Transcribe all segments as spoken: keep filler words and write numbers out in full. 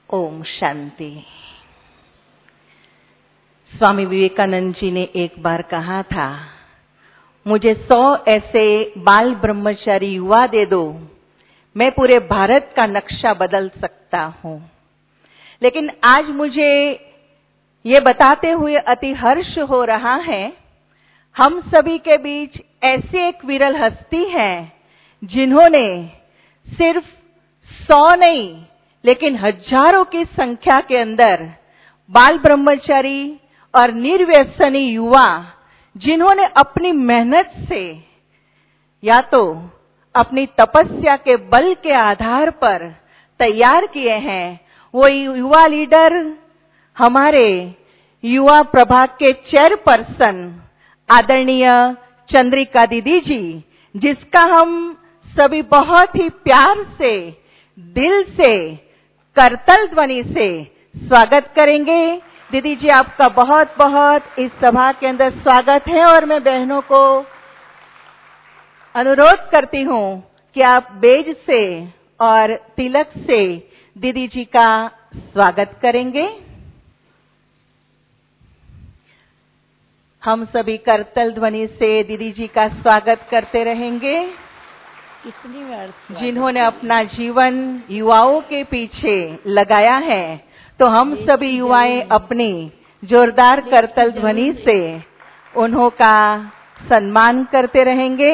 ओम शांति। स्वामी विवेकानंद जी ने एक बार कहा था, मुझे सौ ऐसे बाल ब्रह्मचारी युवा दे दो, मैं पूरे भारत का नक्शा बदल सकता हूं। लेकिन आज मुझे ये बताते हुए अति हर्ष हो रहा है, हम सभी के बीच ऐसी एक विरल हस्ती है जिन्होंने सिर्फ सौ नहीं लेकिन हजारों की संख्या के अंदर बाल ब्रह्मचारी और निर्व्यसनी युवा, जिन्होंने अपनी मेहनत से या तो अपनी तपस्या के बल के आधार पर तैयार किए हैं, वो युवा लीडर हमारे युवा प्रभाग के चेयरपर्सन आदरणीय चंद्रिका दीदी जी, जिसका हम सभी बहुत ही प्यार से, दिल से, करतल ध्वनि से स्वागत करेंगे। दीदी जी, आपका बहुत बहुत इस सभा के अंदर स्वागत है और मैं बहनों को अनुरोध करती हूं कि आप बेज से और तिलक से दीदी जी का स्वागत करेंगे। हम सभी करतल ध्वनि से दीदी जी का स्वागत करते रहेंगे, कितनी बार जिन्होंने अपना जीवन युवाओं के पीछे लगाया है। तो हम सभी युवाएं अपनी जोरदार करतल ध्वनि से उन्हों का सम्मान करते रहेंगे।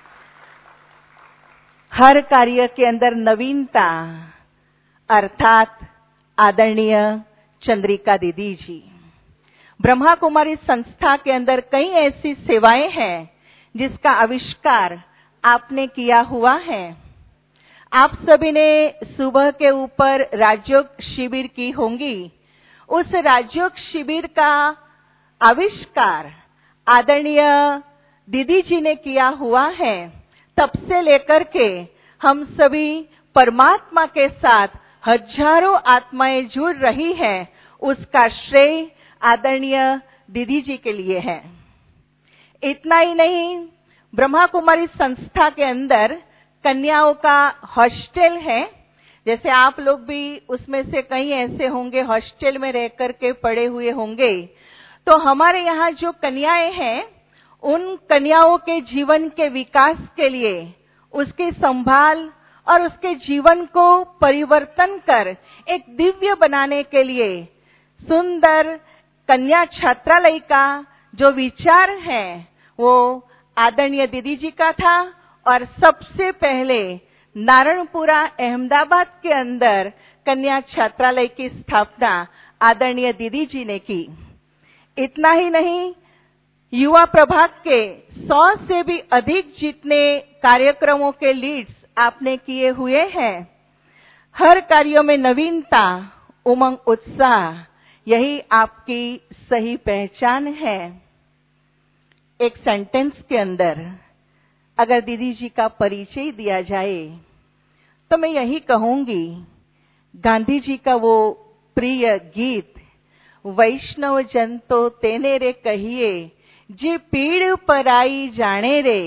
हर कार्य के अंदर नवीनता, अर्थात आदरणीय चंद्रिका दीदी जी। ब्रह्मा कुमारी संस्था के अंदर कई ऐसी सेवाएं हैं जिसका आविष्कार आपने किया हुआ है। आप सभी ने सुबह के ऊपर राजयोग शिविर की होंगी। उस राजयोग शिविर का आविष्कार आदरणीय दीदी जी ने किया हुआ है। तब से लेकर के हम सभी परमात्मा के साथ हजारों आत्माएं जुड़ रही हैं, उसका श्रेय आदरणीय दीदी जी के लिए है। इतना ही नहीं, ब्रह्मा कुमारी संस्था के अंदर कन्याओं का हॉस्टल है। जैसे आप लोग भी उसमें से कई ऐसे होंगे, हॉस्टल में रह करके पढ़े हुए होंगे। तो हमारे यहाँ जो कन्याएं हैं, उन कन्याओं के जीवन के विकास के लिए, उसकी संभाल और उसके जीवन को परिवर्तन कर एक दिव्य बनाने के लिए सुंदर कन्या छात्रालय का जो विचार है वो आदरणीय दीदी जी का था। और सबसे पहले नारायणपुरा अहमदाबाद के अंदर कन्या छात्रालय की स्थापना आदरणीय दीदी जी ने की। इतना ही नहीं, युवा प्रभाग के सौ से भी अधिक जितने कार्यक्रमों के लीड्स आपने किए हुए हैं। हर कार्यों में नवीनता, उमंग, उत्साह, यही आपकी सही पहचान है। एक सेंटेंस के अंदर अगर दीदी जी का परिचय दिया जाए तो मैं यही कहूंगी, गांधी जी का वो प्रिय गीत, वैष्णव जन तो तेने रे कहिए, जे पीड़ पराई जाने रे,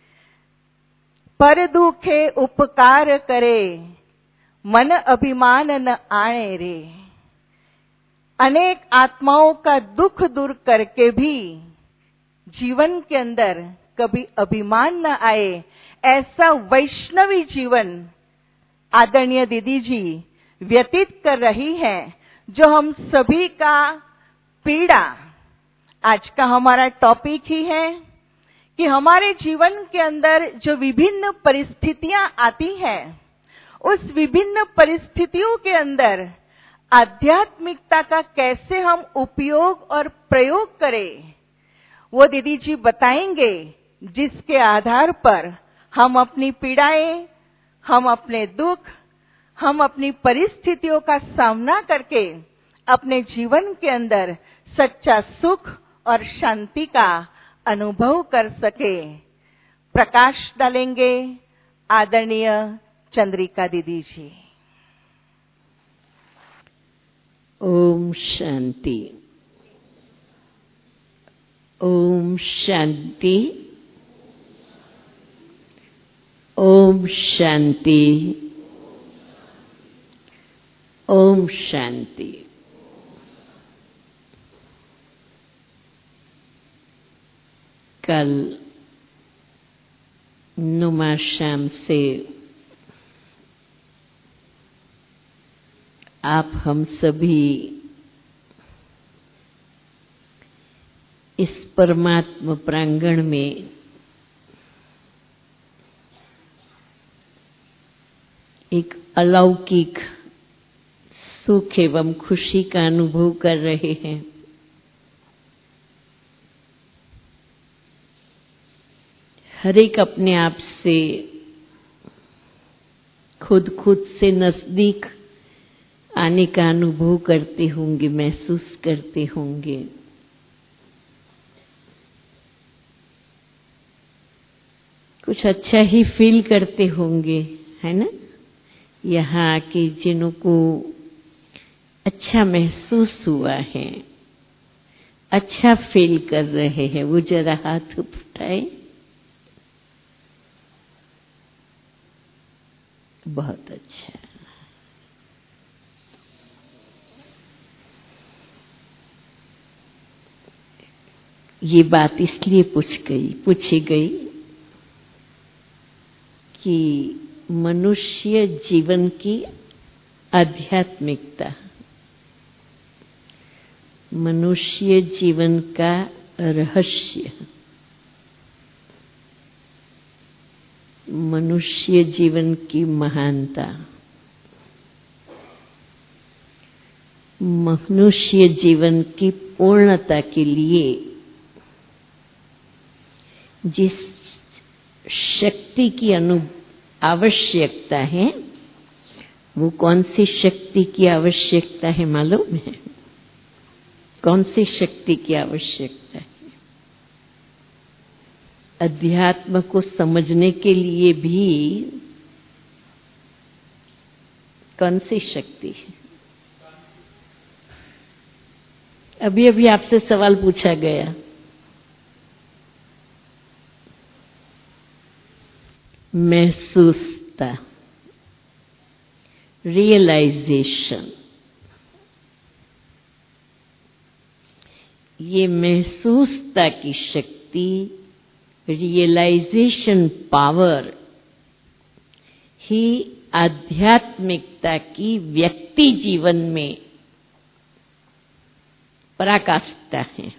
पर दुखे उपकार करे, मन अभिमान न आने रे। अनेक आत्माओं का दुख दूर करके भी जीवन के अंदर कभी अभिमान न आए, ऐसा वैष्णवी जीवन आदरणीय दीदी जी व्यतीत कर रही हैं, जो हम सभी का पीड़ा आज का हमारा टॉपिक ही है कि हमारे जीवन के अंदर जो विभिन्न परिस्थितियां आती हैं, उस विभिन्न परिस्थितियों के अंदर आध्यात्मिकता का कैसे हम उपयोग और प्रयोग करें, वो दीदी जी बताएंगे, जिसके आधार पर हम अपनी पीड़ाएं, हम अपने दुख, हम अपनी परिस्थितियों का सामना करके अपने जीवन के अंदर सच्चा सुख और शांति का अनुभव कर सके। प्रकाश डालेंगे आदरणीय चंद्रिका दीदी जी। ओम शांति। ओम शांति। ओम शांति। ओम शांति। कल नुमा शाम से आप हम सभी इस परमात्मा प्रांगण में एक अलौकिक सुख एवं खुशी का अनुभव कर रहे हैं। हर एक अपने आप से खुद खुद से नजदीक आने का अनुभव करते होंगे, महसूस करते होंगे। कुछ अच्छा ही फील करते होंगे, है ना? यहाँ आके जिन्हों को अच्छा महसूस हुआ है, अच्छा फील कर रहे हैं, वो जरा हाथ उठाए। बहुत अच्छा। ये बात इसलिए पूछ गई पूछी गई कि मनुष्य जीवन की आध्यात्मिकता, मनुष्य जीवन का रहस्य, मनुष्य जीवन की महानता, मनुष्य जीवन की पूर्णता के लिए जिस शक्ति की अनु आवश्यकता है, वो कौन सी शक्ति की आवश्यकता है मालूम है? कौन सी शक्ति की आवश्यकता है? अध्यात्म को समझने के लिए भी कौन सी शक्ति है? अभी अभी आपसे सवाल पूछा गया। महसूसता, रियलाइजेशन। ये महसूसता की शक्ति, रियलाइजेशन पावर ही आध्यात्मिकता की व्यक्ति जीवन में पराकाष्ठा है।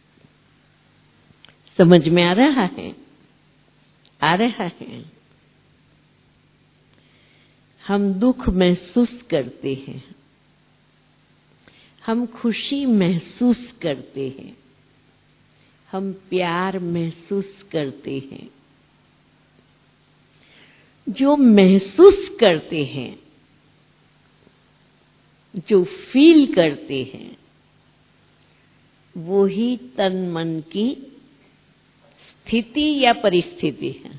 समझ में आ रहा है? आ रहा है। हम दुख महसूस करते हैं, हम खुशी महसूस करते हैं, हम प्यार महसूस करते हैं। जो महसूस करते हैं, जो फील करते हैं, वो ही तन मन की स्थिति या परिस्थिति है।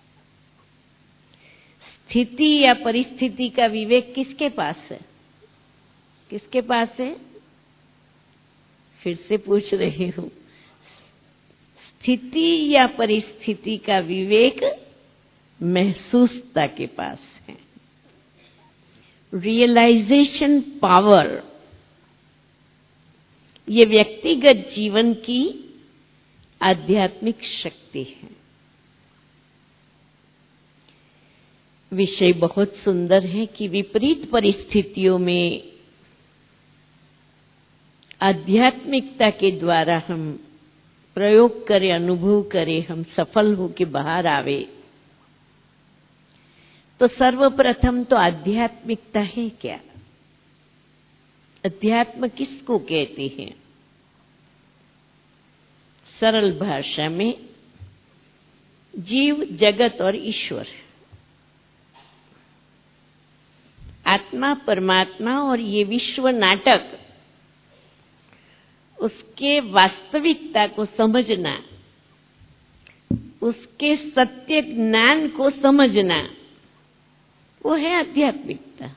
स्थिति या परिस्थिति का विवेक किसके पास है? किसके पास है? फिर से पूछ रही हूं। स्थिति या परिस्थिति का विवेक महसूसता के पास है। रियलाइजेशन पावर ये व्यक्तिगत जीवन की आध्यात्मिक शक्ति है। विषय बहुत सुंदर है कि विपरीत परिस्थितियों में आध्यात्मिकता के द्वारा हम प्रयोग करें, अनुभव करें, हम सफल होकर बाहर आवे, तो सर्वप्रथम तो आध्यात्मिकता है क्या? अध्यात्म किसको कहते हैं? सरल भाषा में जीव, जगत और ईश्वर। आत्मा, परमात्मा और ये विश्व नाटक, उसके वास्तविकता को समझना, उसके सत्य ज्ञान को समझना, वो है आध्यात्मिकता।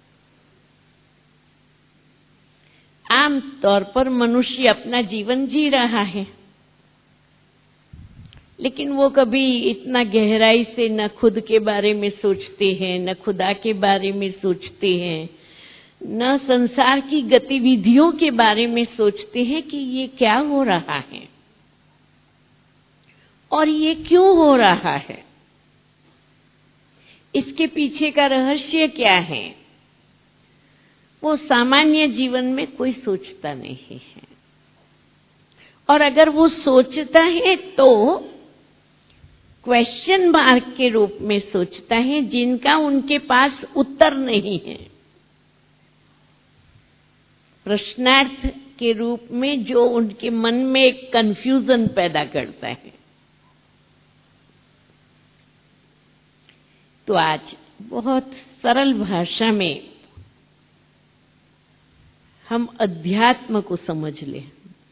आम तौर पर मनुष्य अपना जीवन जी रहा है, लेकिन वो कभी इतना गहराई से न खुद के बारे में सोचते हैं, न खुदा के बारे में सोचते हैं, न संसार की गतिविधियों के बारे में सोचते हैं कि ये क्या हो रहा है और ये क्यों हो रहा है, इसके पीछे का रहस्य क्या है, वो सामान्य जीवन में कोई सोचता नहीं है। और अगर वो सोचता है तो क्वेश्चन मार्क के रूप में सोचता है, जिनका उनके पास उत्तर नहीं है, प्रश्नार्थ के रूप में, जो उनके मन में एक कंफ्यूजन पैदा करता है। तो आज बहुत सरल भाषा में हम अध्यात्म को समझ लें।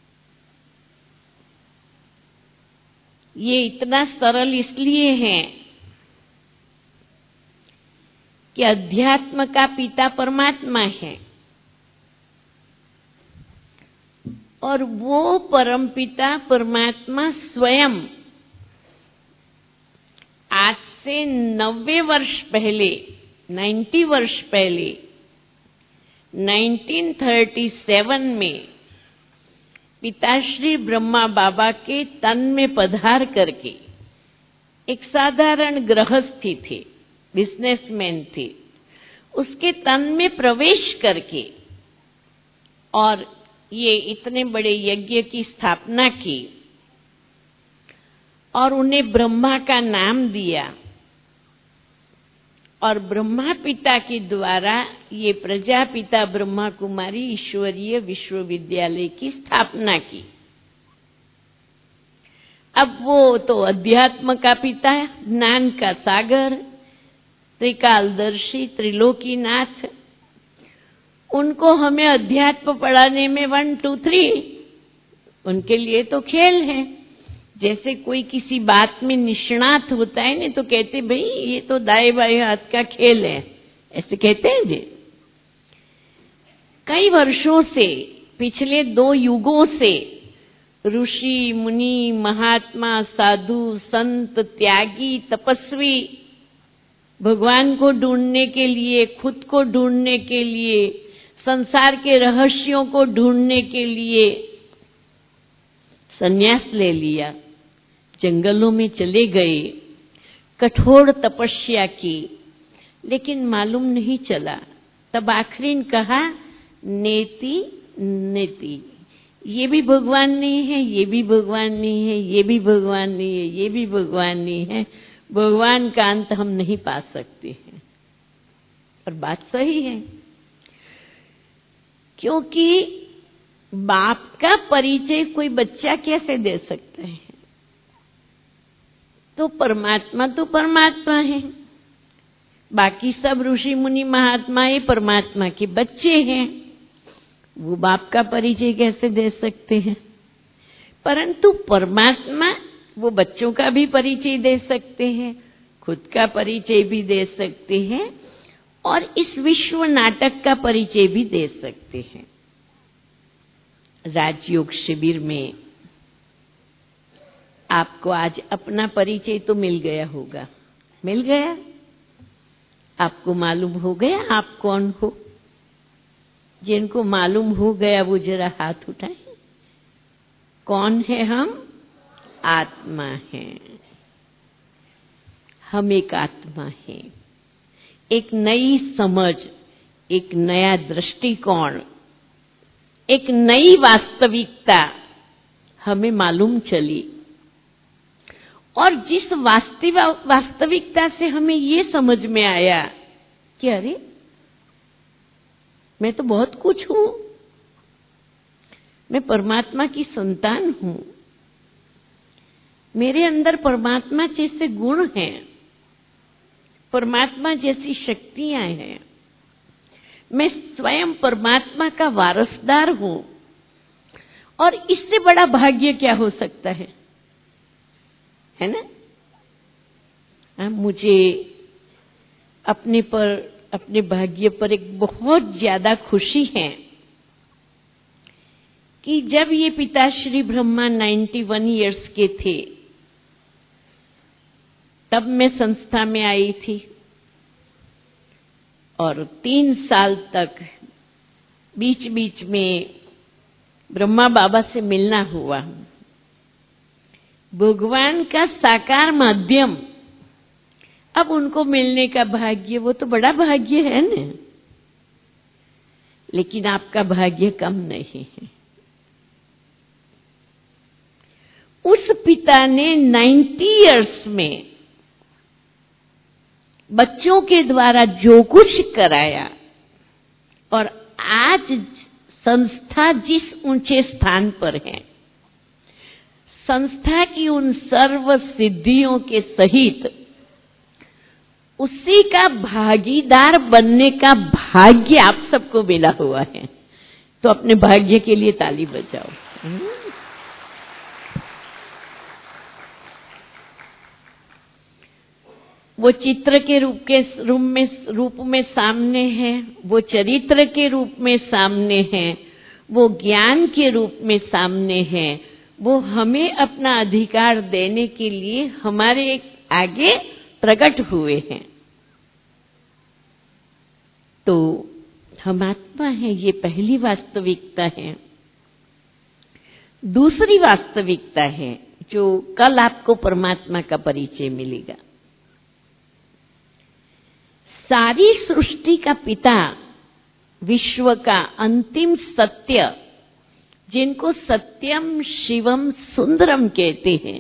ये इतना सरल इसलिए है कि अध्यात्म का पिता परमात्मा है और वो परमपिता परमात्मा स्वयं आज से नब्बे वर्ष पहले, नब्बे वर्ष पहले उन्नीस सौ सैंतीस में पिताश्री ब्रह्मा बाबा के तन में पधार करके, एक साधारण गृहस्थी थे, बिजनेसमैन थे, उसके तन में प्रवेश करके और ये इतने बड़े यज्ञ की स्थापना की और उन्हें ब्रह्मा का नाम दिया और ब्रह्मा पिता के द्वारा ये प्रजापिता ब्रह्मा कुमारी ईश्वरीय विश्वविद्यालय की स्थापना की। अब वो तो अध्यात्म का पिता, ज्ञान का सागर, त्रिकालदर्शी, त्रिलोकीनाथ, उनको हमें अध्यात्म पढ़ाने में वन टू थ्री, उनके लिए तो खेल है। जैसे कोई किसी बात में निष्णात होता है ना, तो कहते भाई ये तो दाएं बाएं हाथ का खेल है, ऐसे कहते हैं जी। कई वर्षों से, पिछले दो युगों से ऋषि मुनि महात्मा साधु संत त्यागी तपस्वी भगवान को ढूंढने के लिए, खुद को ढूंढने के लिए, संसार के रहस्यों को ढूंढने के लिए संन्यास ले लिया, जंगलों में चले गए, कठोर तपस्या की, लेकिन मालूम नहीं चला। तब आखिरी कहा नेति नेति, ये भी भगवान नहीं है, ये भी भगवान नहीं है, ये भी भगवान नहीं है, ये भी भगवान नहीं है, भगवान का अंत हम नहीं पा सकते हैं। और बात सही है, क्योंकि बाप का परिचय कोई बच्चा कैसे दे सकता है? तो परमात्मा तो परमात्मा है, बाकी सब ऋषि मुनि महात्मा ये परमात्मा के बच्चे हैं, वो बाप का परिचय कैसे दे सकते हैं? परंतु परमात्मा वो बच्चों का भी परिचय दे सकते हैं, खुद का परिचय भी दे सकते हैं और इस विश्व नाटक का परिचय भी दे सकते हैं। राजयोग शिविर में आपको आज अपना परिचय तो मिल गया होगा, मिल गया? आपको मालूम हो गया आप कौन हो? जिनको मालूम हो गया वो जरा हाथ उठाएं। कौन है हम? आत्मा हैं। हम एक आत्मा हैं। एक नई समझ, एक नया दृष्टिकोण, एक नई वास्तविकता हमें मालूम चली और जिस वास्तविक वास्तविकता से हमें ये समझ में आया कि अरे मैं तो बहुत कुछ हूं, मैं परमात्मा की संतान हूं, मेरे अंदर परमात्मा जैसे गुण हैं, परमात्मा जैसी शक्तियां हैं, मैं स्वयं परमात्मा का वारसदार हूं और इससे बड़ा भाग्य क्या हो सकता है, है ना? आ, मुझे अपने पर, अपने भाग्य पर एक बहुत ज्यादा खुशी है कि जब ये पिताश्री ब्रह्मा इक्यानवे इयर्स के थे तब मैं संस्था में आई थी और तीन साल तक बीच बीच में ब्रह्मा बाबा से मिलना हुआ। भगवान का साकार माध्यम, अब उनको मिलने का भाग्य, वो तो बड़ा भाग्य है न, लेकिन आपका भाग्य कम नहीं है। उस पिता ने नब्बे इयर्स में बच्चों के द्वारा जो कुछ कराया, और आज संस्था जिस ऊंचे स्थान पर है, संस्था की उन सर्व सिद्धियों के सहित उसी का भागीदार बनने का भाग्य आप सबको मिला हुआ है। तो अपने भाग्य के लिए ताली बजाओ। वो चित्र के रूप के रूप में रूप में सामने है, वो चरित्र के रूप में सामने है, वो ज्ञान के रूप में सामने है। वो हमें अपना अधिकार देने के लिए हमारे आगे प्रकट हुए हैं। तो हम आत्मा है, ये पहली वास्तविकता है। दूसरी वास्तविकता है जो कल आपको परमात्मा का परिचय मिलेगा। सारी सृष्टि का पिता, विश्व का अंतिम सत्य, जिनको सत्यम शिवम सुंदरम कहते हैं,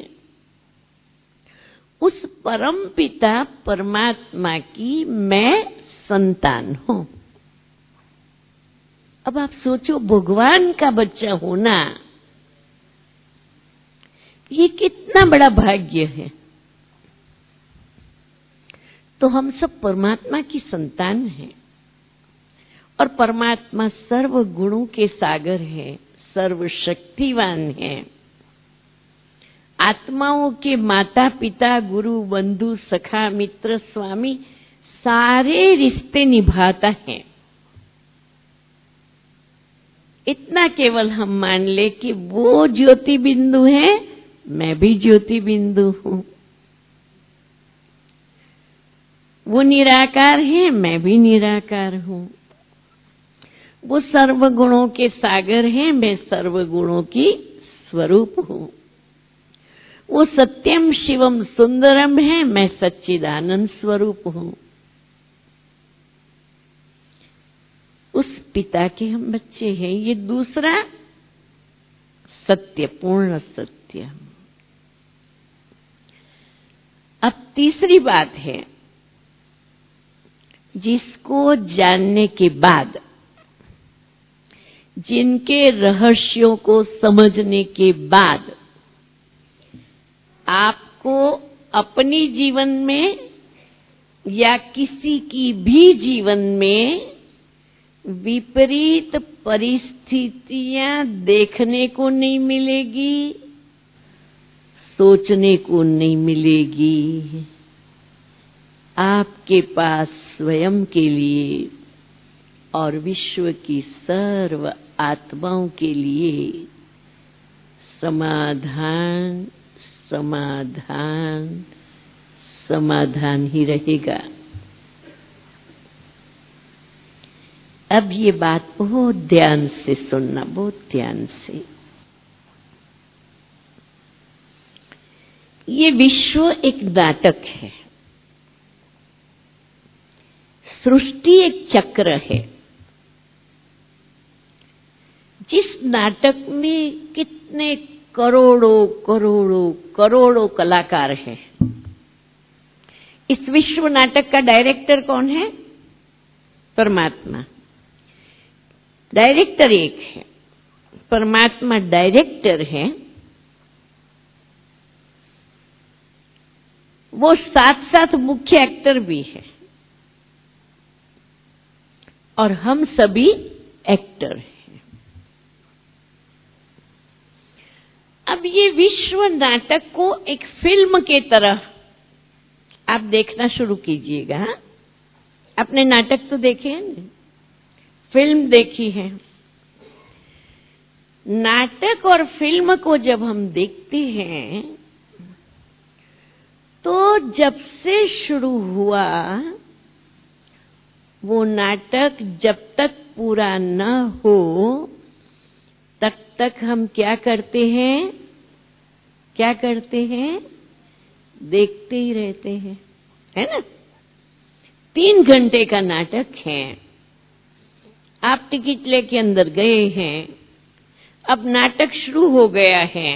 उस परम पिता परमात्मा की मैं संतान हूं। अब आप सोचो, भगवान का बच्चा होना ये कितना बड़ा भाग्य है। तो हम सब परमात्मा की संतान हैं, और परमात्मा सर्व गुणों के सागर है, सर्वशक्तिवान है। आत्माओं के माता पिता, गुरु, बंधु, सखा, मित्र, स्वामी, सारे रिश्ते निभाता है। इतना केवल हम मान ले कि वो ज्योति बिंदु है, मैं भी ज्योति बिंदु हूं। वो निराकार है, मैं भी निराकार हूं। वो सर्व गुणों के सागर हैं, मैं सर्व गुणों की स्वरूप हूं। वो सत्यम शिवम सुंदरम है, मैं सच्चिदानंद स्वरूप हूं। उस पिता के हम बच्चे हैं। ये दूसरा सत्य, पूर्ण सत्य। अब तीसरी बात है, जिसको जानने के बाद, जिनके रहस्यों को समझने के बाद आपको अपनी जीवन में या किसी की भी जीवन में विपरीत परिस्थितियां देखने को नहीं मिलेगी, सोचने को नहीं मिलेगी। आपके पास स्वयं के लिए और विश्व की सर्व आत्माओं के लिए समाधान, समाधान, समाधान ही रहेगा। अब ये बात बहुत ध्यान से सुनना, बहुत ध्यान से। ये विश्व एक नाटक है, सृष्टि एक चक्र है। जिस नाटक में कितने करोड़ों करोड़ों करोड़ों कलाकार हैं। इस विश्व नाटक का डायरेक्टर कौन है? परमात्मा। डायरेक्टर एक है, परमात्मा डायरेक्टर है। वो साथ साथ मुख्य एक्टर भी है, और हम सभी एक्टर हैं। अब ये विश्व नाटक को एक फिल्म के तरह आप देखना शुरू कीजिएगा। आपने नाटक तो देखे हैं, फिल्म देखी है। नाटक और फिल्म को जब हम देखते हैं तो जब से शुरू हुआ वो नाटक जब तक पूरा न हो तब तक हम क्या करते हैं, क्या करते हैं, देखते ही रहते हैं, है ना। तीन घंटे का नाटक है, आप टिकट लेके अंदर गए हैं, अब नाटक शुरू हो गया है।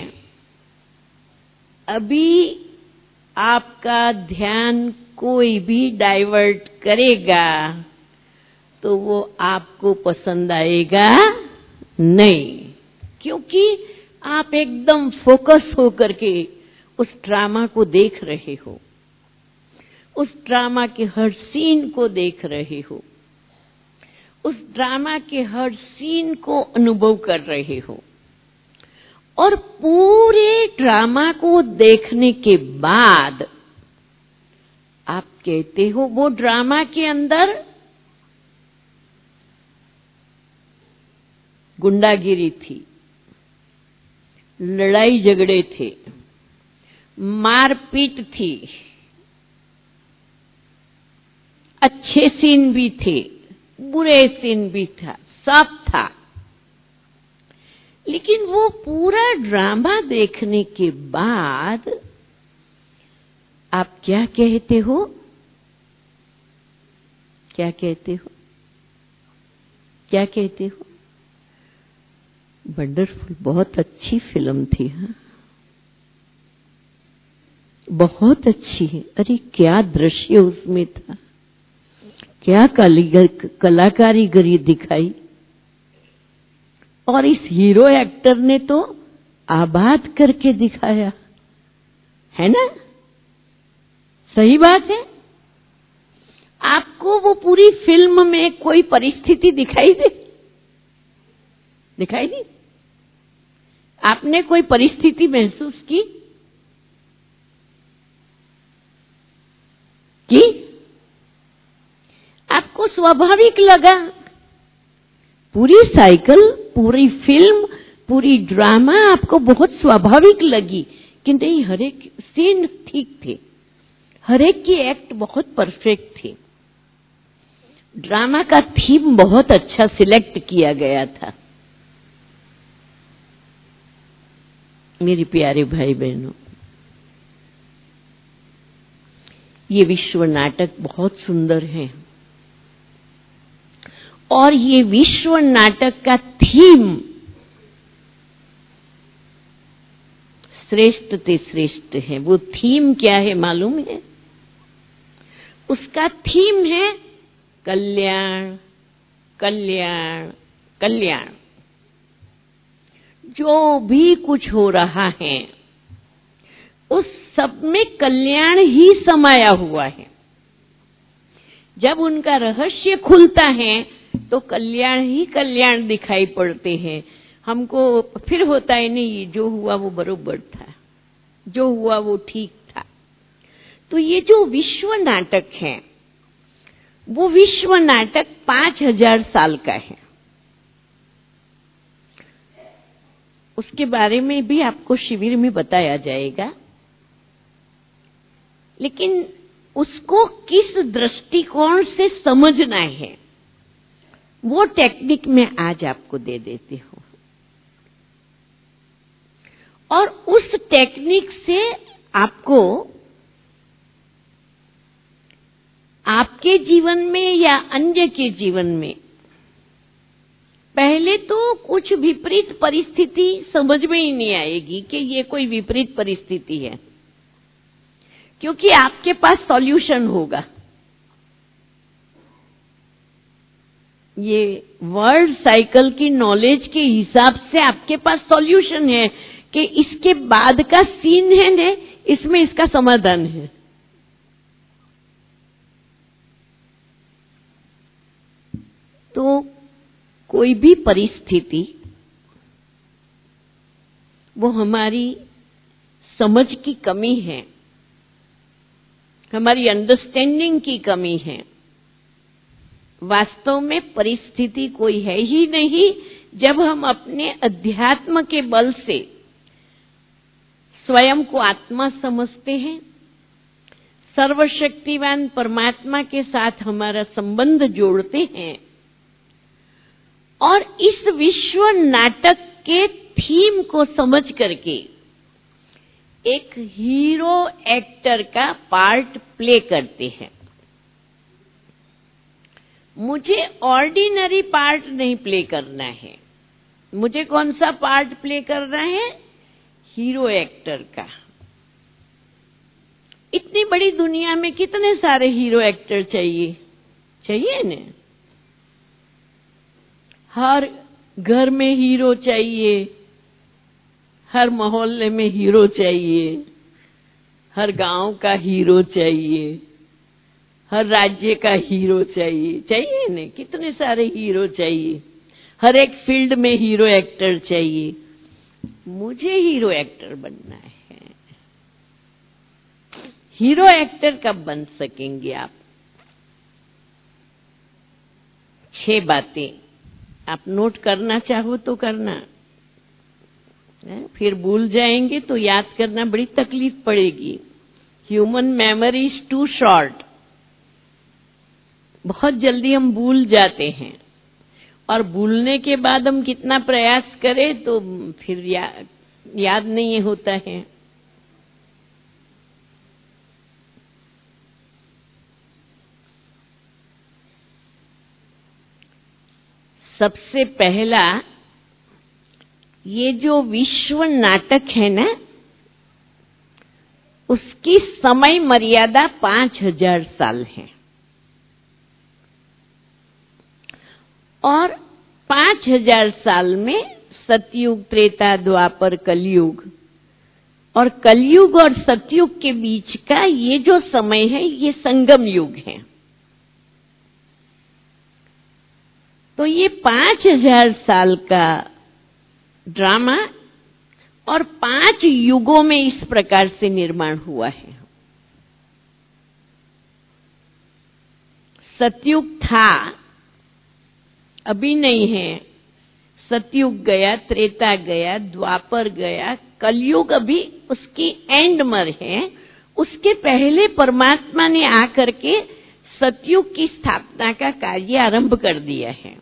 अभी आपका ध्यान कोई भी डाइवर्ट करेगा तो वो आपको पसंद आएगा नहीं, क्योंकि आप एकदम फोकस होकर के उस ड्रामा को देख रहे हो, उस ड्रामा के हर सीन को देख रहे हो, उस ड्रामा के हर सीन को अनुभव कर रहे हो। और पूरे ड्रामा को देखने के बाद आप कहते हो वो ड्रामा के अंदर गुंडागिरी थी, लड़ाई झगड़े थे, मारपीट थी, अच्छे सीन भी थे, बुरे सीन भी था, सब था। लेकिन वो पूरा ड्रामा देखने के बाद आप क्या कहते हो, क्या कहते हो, क्या कहते हो? वंडरफुल, बहुत अच्छी फिल्म थी। हाँ, बहुत अच्छी है। अरे क्या दृश्य उसमें था, क्या कलाकारीगरी दिखाई। और इस हीरो एक्टर ने तो आबाद करके दिखाया, है ना। सही बात है। आपको वो पूरी फिल्म में कोई परिस्थिति दिखाई दी, दिखाई दी? आपने कोई परिस्थिति महसूस की कि आपको स्वाभाविक लगा? पूरी साइकिल, पूरी फिल्म, पूरी ड्रामा आपको बहुत स्वाभाविक लगी कि नहीं, हर एक सीन ठीक थे, हर एक की एक्ट बहुत परफेक्ट थी, ड्रामा का थीम बहुत अच्छा सिलेक्ट किया गया था। मेरे प्यारे भाई बहनों, ये विश्व नाटक बहुत सुंदर है और ये विश्व नाटक का थीम श्रेष्ठ ते श्रेष्ठ है। वो थीम क्या है मालूम है? उसका थीम है कल्याण, कल्याण, कल्याण। जो भी कुछ हो रहा है उस सब में कल्याण ही समाया हुआ है। जब उनका रहस्य खुलता है तो कल्याण ही कल्याण दिखाई पड़ते हैं हमको। फिर होता है नहीं, जो हुआ वो बरोबर था, जो हुआ वो ठीक था। तो ये जो विश्व नाटक है वो विश्व नाटक पांच हजार साल का है। उसके बारे में भी आपको शिविर में बताया जाएगा, लेकिन उसको किस दृष्टिकोण से समझना है वो टेक्निक मैं आज आपको दे देती हूं। और उस टेक्निक से आपको आपके जीवन में या अन्य के जीवन में पहले तो कुछ विपरीत परिस्थिति समझ में ही नहीं आएगी कि ये कोई विपरीत परिस्थिति है, क्योंकि आपके पास सॉल्यूशन होगा। ये वर्ल्ड साइकिल की नॉलेज के हिसाब से आपके पास सॉल्यूशन है कि इसके बाद का सीन है ना, इसमें इसका समाधान है। तो कोई भी परिस्थिति वो हमारी समझ की कमी है, हमारी अंडरस्टैंडिंग की कमी है। वास्तव में परिस्थिति कोई है ही नहीं। जब हम अपने अध्यात्म के बल से स्वयं को आत्मा समझते हैं, सर्वशक्तिवान परमात्मा के साथ हमारा संबंध जोड़ते हैं, और इस विश्व नाटक के थीम को समझ करके एक हीरो एक्टर का पार्ट प्ले करते हैं। मुझे ऑर्डिनरी पार्ट नहीं प्ले करना है, मुझे कौन सा पार्ट प्ले करना है? हीरो एक्टर का। इतनी बड़ी दुनिया में कितने सारे हीरो एक्टर चाहिए? चाहिए न? हर घर में हीरो चाहिए, हर मोहल्ले में हीरो चाहिए, हर गांव का हीरो चाहिए, हर राज्य का हीरो चाहिए। चाहिए न? कितने सारे हीरो चाहिए, हर एक फील्ड में हीरो एक्टर चाहिए। मुझे हीरो एक्टर बनना है। हीरो एक्टर कब बन सकेंगे आप? छह बातें आप नोट करना चाहो तो करना, फिर भूल जाएंगे तो याद करना बड़ी तकलीफ पड़ेगी। Human memory is too short. बहुत जल्दी हम भूल जाते हैं, और भूलने के बाद हम कितना प्रयास करें तो फिर या, याद नहीं होता है। सबसे पहला, ये जो विश्व नाटक है ना, उसकी समय मर्यादा पांच हजार साल है। और पांच हजार साल में सतयुग, त्रेता, द्वापर, कलयुग, और कलयुग और सतयुग के बीच का ये जो समय है ये संगम युग है। तो ये पांच हजार साल का ड्रामा और पांच युगों में इस प्रकार से निर्माण हुआ है। सतयुग था, अभी नहीं है। सतयुग गया, त्रेता गया, द्वापर गया, कलयुग अभी उसकी एंड में है। उसके पहले परमात्मा ने आकर के सतयुग की स्थापना का कार्य आरंभ कर दिया है।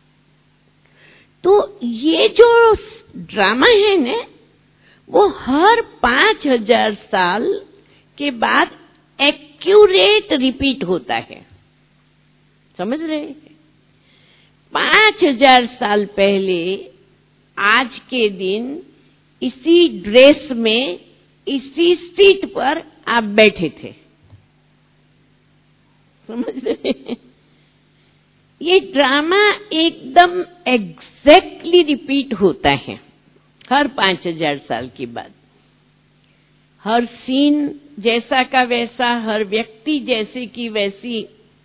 तो ये जो ड्रामा है ना, वो हर पांच हजार साल के बाद एक्यूरेट रिपीट होता है। समझ रहे हैं? पांच हजार साल पहले आज के दिन इसी ड्रेस में इसी सीट पर आप बैठे थे। समझ रहे हैं? ये ड्रामा एकदम एग्जैक्टली रिपीट होता है हर पांच हजार साल के बाद। हर सीन जैसा का वैसा, हर व्यक्ति जैसे की वैसी।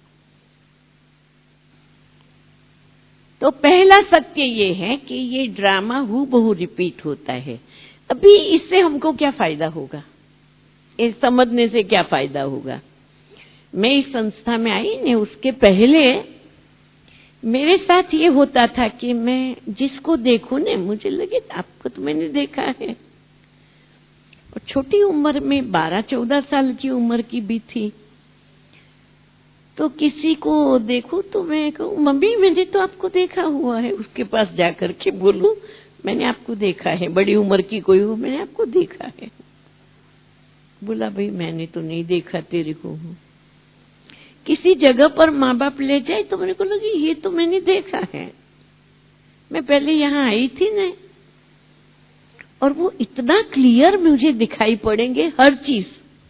तो पहला सत्य ये है कि ये ड्रामा हूबहू रिपीट होता है। अभी इससे हमको क्या फायदा होगा? इस समझने से क्या फायदा होगा? मैं इस संस्था में आई ने, उसके पहले मेरे साथ ये होता था कि मैं जिसको देखूं ने, मुझे लगे आपको तो मैंने देखा है। और छोटी उम्र में, बारह चौदह साल की उम्र की भी थी, तो किसी को देखूं तो मैं कहूं मम्मी मैंने तो आपको देखा हुआ है। उसके पास जाकर के बोलूं मैंने आपको देखा है। बड़ी उम्र की कोई हो, मैंने आपको देखा है। बोला भाई मैंने तो नहीं देखा तेरे को। किसी जगह पर माँ बाप ले जाए तो मेरे को लगी ये तो मैंने देखा है, मैं पहले यहाँ आई थी ना। और वो इतना क्लियर मुझे दिखाई पड़ेंगे हर चीज।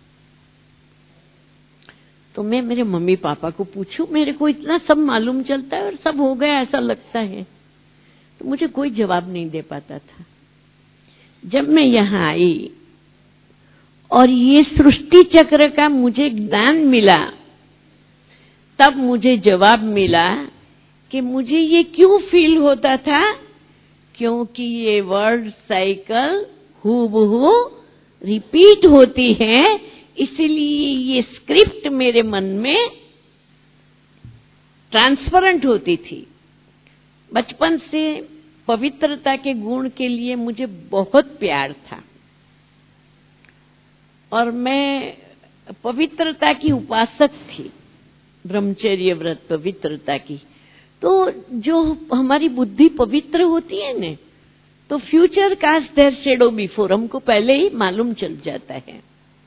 तो मैं मेरे मम्मी पापा को पूछूं, मेरे को इतना सब मालूम चलता है और सब हो गया ऐसा लगता है। तो मुझे कोई जवाब नहीं दे पाता था। जब मैं यहाँ आई और ये सृष्टि चक्र का मुझे ज्ञान मिला, तब मुझे जवाब मिला कि मुझे ये क्यों फील होता था, क्योंकि ये वर्ल्ड साइकिल हूबहू रिपीट होती है। इसलिए ये स्क्रिप्ट मेरे मन में ट्रांसपेरेंट होती थी। बचपन से पवित्रता के गुण के लिए मुझे बहुत प्यार था और मैं पवित्रता की उपासक थी, ब्रह्मचर्य व्रत पवित्रता की। तो जो हमारी बुद्धि पवित्र होती है ना, तो future cast their shadow before, हमको पहले ही मालूम चल जाता है।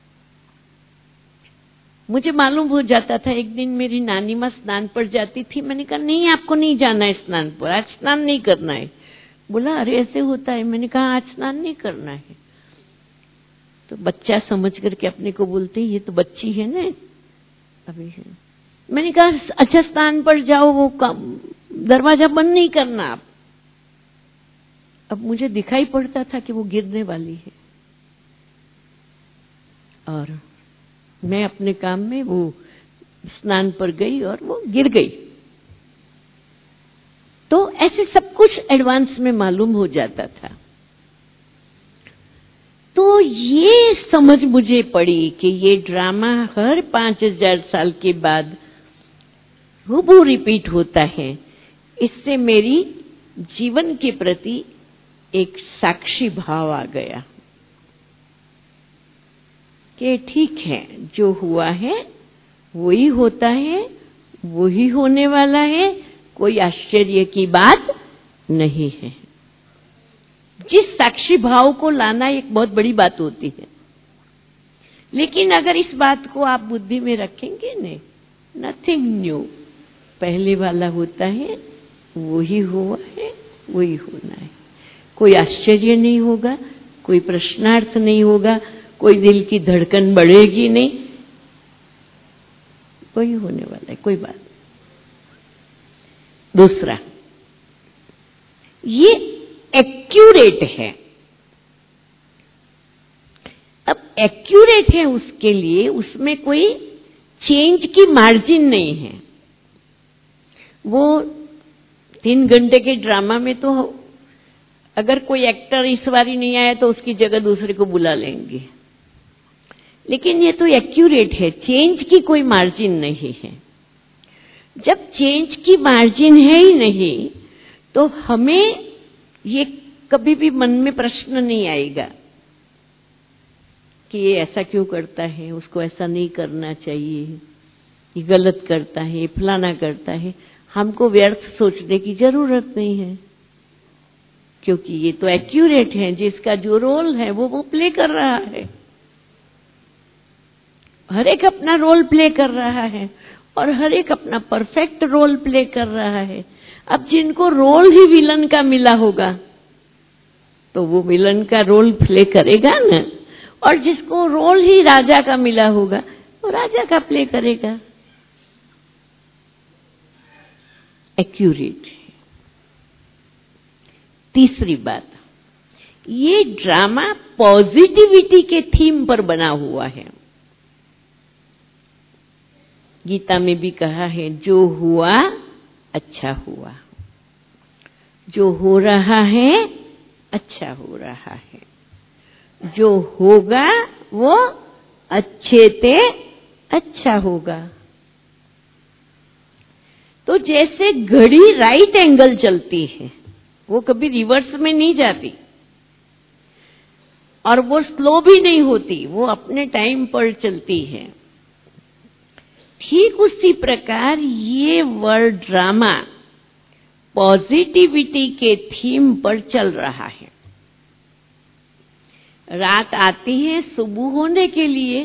मुझे मालूम हो जाता था। एक दिन मेरी नानी माँ स्नान पर जाती थी, मैंने कहा नहीं आपको नहीं जाना है स्नान पर, आज स्नान नहीं करना है। बोला अरे ऐसे होता है। मैंने कहा आज स्नान नहीं करना है। तो बच्चा समझ करके अपने को बोलते ये तो बच्ची है ना अभी है। मैंने कहा अच्छा स्नान पर जाओ, वो दरवाजा बंद नहीं करना आप। अब मुझे दिखाई पड़ता था कि वो गिरने वाली है, और मैं अपने काम में वो स्नान पर गई और वो गिर गई। तो ऐसे सब कुछ एडवांस में मालूम हो जाता था। तो ये समझ मुझे पड़ी कि ये ड्रामा हर पांच हजार साल के बाद हूबहू रिपीट होता है। इससे मेरी जीवन के प्रति एक साक्षी भाव आ गया कि ठीक है, जो हुआ है वही होता है, वही होने वाला है, कोई आश्चर्य की बात नहीं है। जिस साक्षी भाव को लाना एक बहुत बड़ी बात होती है, लेकिन अगर इस बात को आप बुद्धि में रखेंगे ने, नथिंग न्यू, पहले वाला होता है, वही हुआ है, वही होना है। कोई आश्चर्य नहीं होगा, कोई प्रश्नार्थ नहीं होगा, कोई दिल की धड़कन बढ़ेगी नहीं, वही होने वाला है, कोई बात नहीं। दूसरा, ये एक्यूरेट है। अब एक्यूरेट है उसके लिए उसमें कोई चेंज की मार्जिन नहीं है। वो तीन घंटे के ड्रामा में तो अगर कोई एक्टर इस बारी नहीं आया तो उसकी जगह दूसरे को बुला लेंगे, लेकिन ये तो एक्यूरेट है, चेंज की कोई मार्जिन नहीं है। जब चेंज की मार्जिन है ही नहीं तो हमें ये कभी भी मन में प्रश्न नहीं आएगा कि ये ऐसा क्यों करता है, उसको ऐसा नहीं करना चाहिए, ये गलत करता है, ये फलाना करता है। हमको व्यर्थ सोचने की जरूरत नहीं है, क्योंकि ये तो एक्यूरेट है। जिसका जो रोल है वो वो प्ले कर रहा है। हर एक अपना रोल प्ले कर रहा है और हर एक अपना परफेक्ट रोल प्ले कर रहा है। अब जिनको रोल ही विलन का मिला होगा तो वो विलन का रोल प्ले करेगा ना, और जिसको रोल ही राजा का मिला होगा वो राजा का प्ले करेगा। एक्यूरेट है। तीसरी बात, ये ड्रामा पॉजिटिविटी के थीम पर बना हुआ है। गीता में भी कहा है जो हुआ अच्छा हुआ, जो हो रहा है अच्छा हो रहा है, जो होगा वो अच्छे से अच्छा होगा। तो जैसे घड़ी राइट एंगल चलती है, वो कभी रिवर्स में नहीं जाती और वो स्लो भी नहीं होती, वो अपने टाइम पर चलती है। ठीक उसी प्रकार ये वर्ल्ड ड्रामा पॉजिटिविटी के थीम पर चल रहा है। रात आती है सुबह होने के लिए,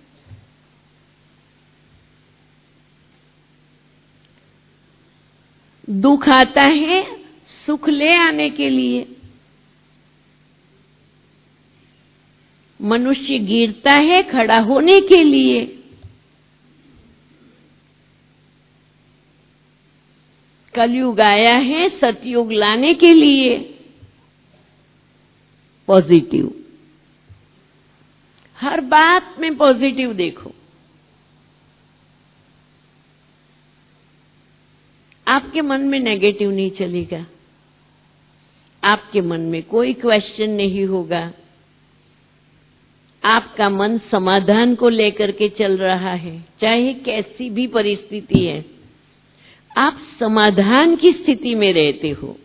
दुख आता है सुख ले आने के लिए, मनुष्य गिरता है खड़ा होने के लिए, कलयुग आया है सतयुग लाने के लिए। पॉजिटिव, हर बात में पॉजिटिव देखो। आपके मन में नेगेटिव नहीं चलेगा, आपके मन में कोई क्वेश्चन नहीं होगा, आपका मन समाधान को लेकर के चल रहा है। चाहे कैसी भी परिस्थिति है, आप समाधान की स्थिति में रहते हो।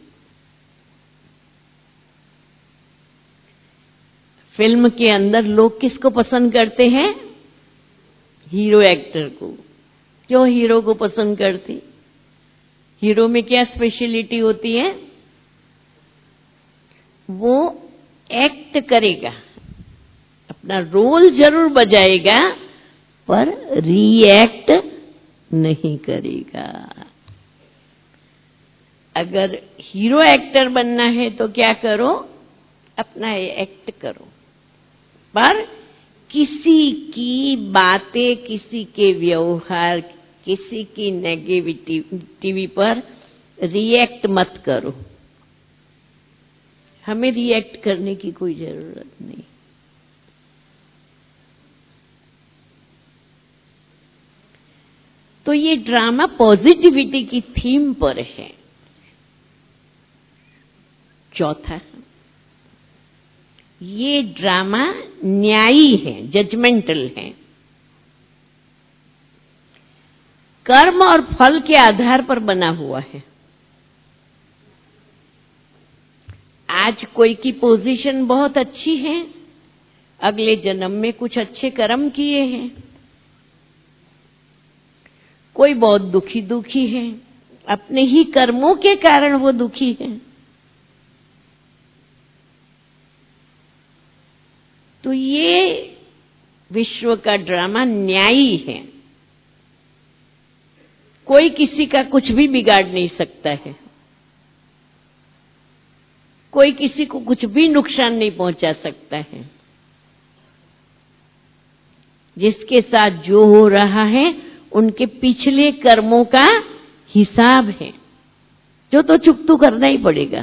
फिल्म के अंदर लोग किसको पसंद करते हैं? हीरो एक्टर को। क्यों हीरो को पसंद करते? हीरो में क्या स्पेशलिटी होती है? वो एक्ट करेगा, अपना रोल जरूर बजाएगा, पर रिएक्ट नहीं करेगा। अगर हीरो एक्टर बनना है तो क्या करो? अपना एक्ट करो, पर किसी की बातें, किसी के व्यवहार, किसी की नेगेटिविटी पर रिएक्ट मत करो। हमें रिएक्ट करने की कोई जरूरत नहीं। तो ये ड्रामा पॉजिटिविटी की थीम पर है। चौथा, ये ड्रामा न्यायी है, जजमेंटल है। कर्म और फल के आधार पर बना हुआ है। आज कोई की पोजीशन बहुत अच्छी है, अगले जन्म में कुछ अच्छे कर्म किए हैं। कोई बहुत दुखी दुखी है, अपने ही कर्मों के कारण वो दुखी है। तो ये विश्व का ड्रामा न्यायी है। कोई किसी का कुछ भी बिगाड़ नहीं सकता है, कोई किसी को कुछ भी नुकसान नहीं पहुंचा सकता है। जिसके साथ जो हो रहा है उनके पिछले कर्मों का हिसाब है, जो तो चुकतू करना ही पड़ेगा,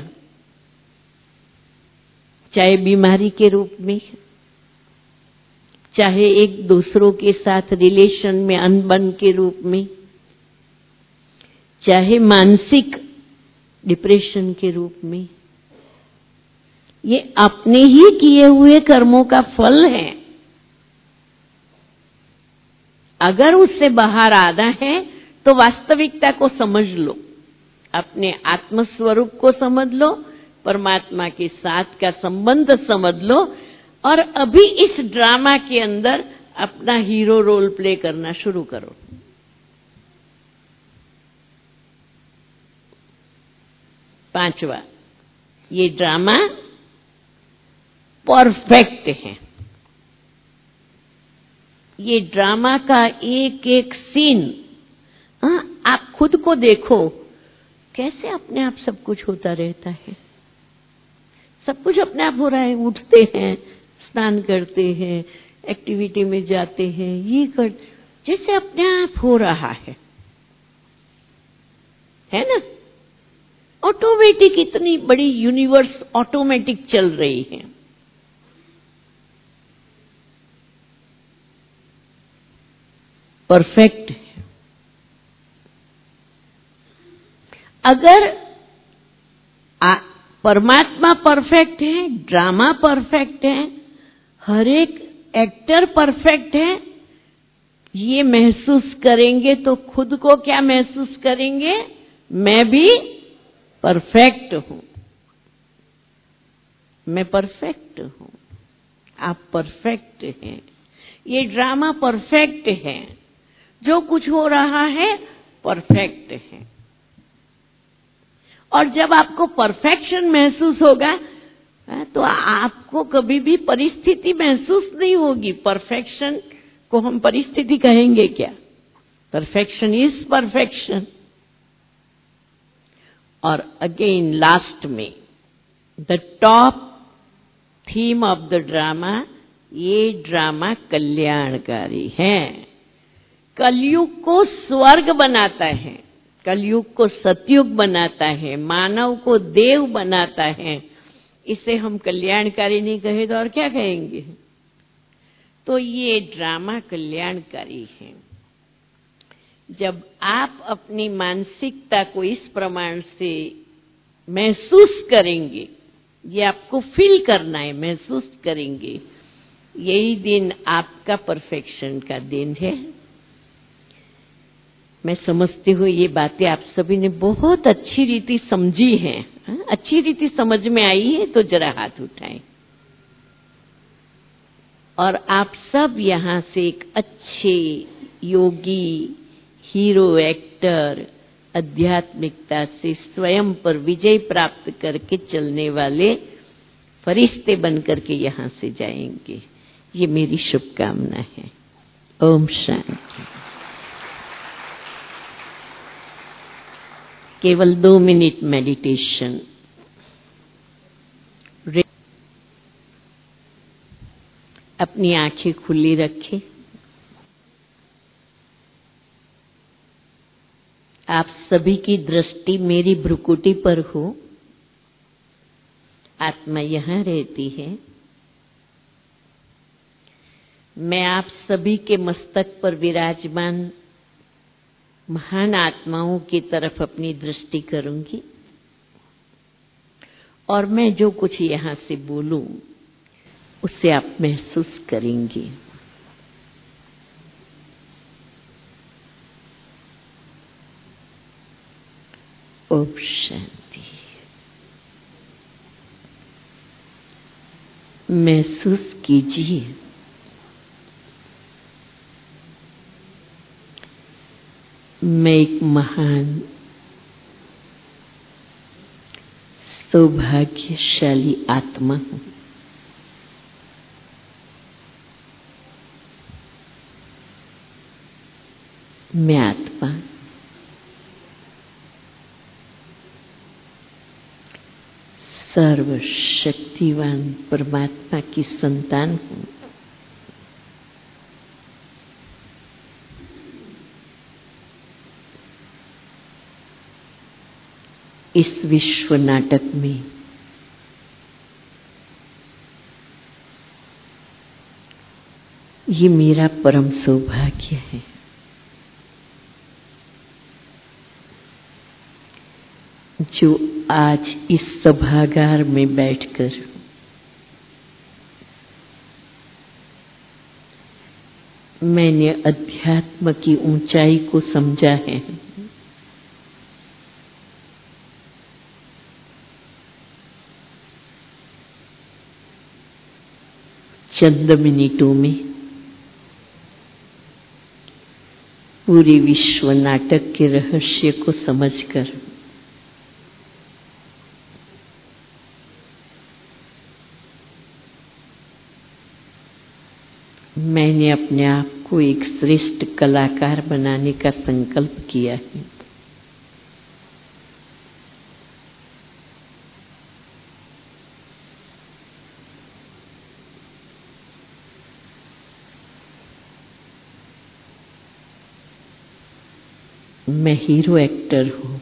चाहे बीमारी के रूप में, चाहे एक दूसरों के साथ रिलेशन में अनबन के रूप में, चाहे मानसिक डिप्रेशन के रूप में। ये अपने ही किए हुए कर्मों का फल है। अगर उससे बाहर आना है तो वास्तविकता को समझ लो, अपने आत्म स्वरूप को समझ लो, परमात्मा के साथ का संबंध समझ लो, और अभी इस ड्रामा के अंदर अपना हीरो रोल प्ले करना शुरू करो। पांचवा, ये ड्रामा परफेक्ट है। ये ड्रामा का एक एक सीन, हाँ, आप खुद को देखो, कैसे अपने आप सब कुछ होता रहता है। सब कुछ अपने आप हो रहा है। उठते हैं, स्नान करते हैं, एक्टिविटी में जाते हैं, ये कर, जैसे अपने आप हो रहा है, है ना? ऑटोमेटिक, इतनी बड़ी यूनिवर्स ऑटोमेटिक चल रही है। परफेक्ट है। अगर आ, परमात्मा परफेक्ट है, ड्रामा परफेक्ट है, हर एक एक्टर परफेक्ट है, ये महसूस करेंगे तो खुद को क्या महसूस करेंगे? मैं भी परफेक्ट हूं, मैं परफेक्ट हूं, आप परफेक्ट हैं। ये ड्रामा परफेक्ट है। जो कुछ हो रहा है परफेक्ट है। और जब आपको परफेक्शन महसूस होगा तो आपको कभी भी परिस्थिति महसूस नहीं होगी। परफेक्शन को हम परिस्थिति कहेंगे क्या? Perfection is perfection. और अगेन लास्ट में the top theme of the drama, ये ड्रामा कल्याणकारी है। कलयुग को स्वर्ग बनाता है, कलयुग को सतयुग बनाता है, मानव को देव बनाता है। इसे हम कल्याणकारी नहीं कहे तो और क्या कहेंगे? तो ये ड्रामा कल्याणकारी है। जब आप अपनी मानसिकता को इस प्रमाण से महसूस करेंगे, ये आपको फील करना है, महसूस करेंगे, यही दिन आपका परफेक्शन का दिन है। मैं समझती हूँ ये बातें आप सभी ने बहुत अच्छी रीति समझी हैं। अच्छी रीति समझ में आई है तो जरा हाथ उठाएं। और आप सब यहाँ से एक अच्छे योगी, हीरो एक्टर, आध्यात्मिकता से स्वयं पर विजय प्राप्त करके चलने वाले फरिश्ते बनकर के यहाँ से जाएंगे। ये मेरी शुभकामना है। ओम शांति। केवल दो मिनट मेडिटेशन। अपनी आंखें खुली रखें। आप सभी की दृष्टि मेरी भ्रुकुटी पर हो। आत्मा यहाँ रहती है। मैं आप सभी के मस्तक पर विराजमान महान आत्माओं की तरफ अपनी दृष्टि करूंगी और मैं जो कुछ यहाँ से बोलूं उसे आप महसूस करेंगे। ओम शांति। महसूस कीजिए मैं एक महान सौभाग्यशाली आत्मा हूँ। मैं आत्मा सर्वशक्तिवान परमात्मा की संतान हूँ। इस विश्व नाटक में ये मेरा परम सौभाग्य है। जो आज इस सभागार में बैठकर मैंने अध्यात्म की ऊंचाई को समझा है। चंद मिनटों में पूरे विश्व नाटक के रहस्य को समझकर मैंने अपने आप को एक श्रेष्ठ कलाकार बनाने का संकल्प किया है। मैं हीरो एक्टर हूँ।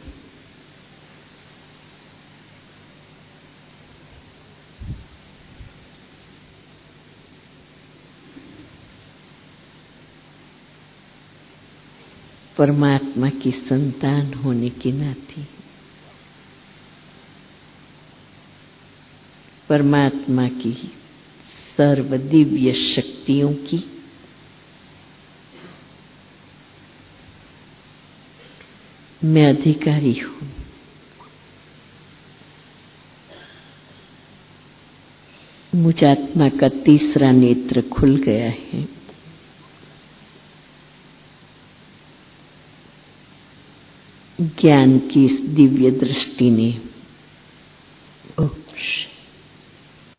परमात्मा की संतान होने के नाते परमात्मा की सर्व दिव्य शक्तियों की मैं अधिकारी हूँ। मुझ आत्मा का तीसरा नेत्र खुल गया है। ज्ञान की इस दिव्य दृष्टि ने ओम